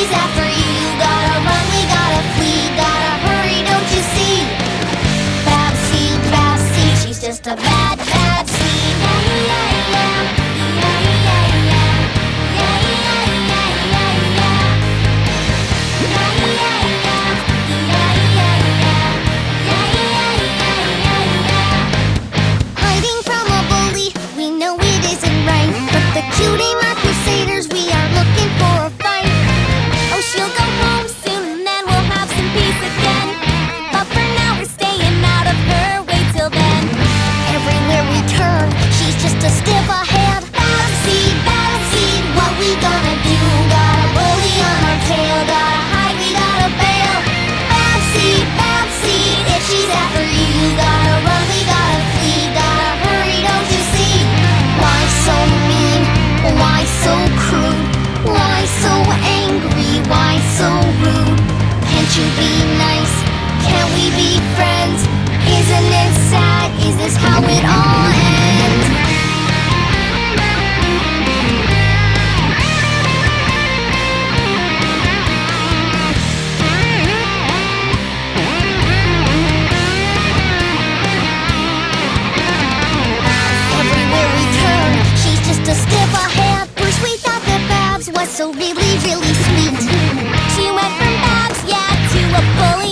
she's after you. Gotta run, we gotta flee. Gotta hurry, don't you see? Babsy, she's just a bad, bad seed. Yeah, yeah, yeah. Hiding from a bully, we know it isn't right. But the cutie mark crusaders, we are looking for a fight. Oh, she'll go home soon and then we'll have some peace again. But for now we're staying out of her way till then. Everywhere we turn, she's just a step ahead. Babsy, what we gonna do? Got a bully on our tail, gotta hide, we gotta bail. Babsy, if she's after you, gotta run, we gotta flee. Gotta hurry, don't you see? Why so mean? Why so crude? Why so angry? Why so rude? Can't you be nice? Can't we be friends? Isn't it sad? Is this how it all ends? Everywhere we turn, she's just a step ahead. First we thought that Babs was so really, really sweet. She went from Babs, yeah, to a bully.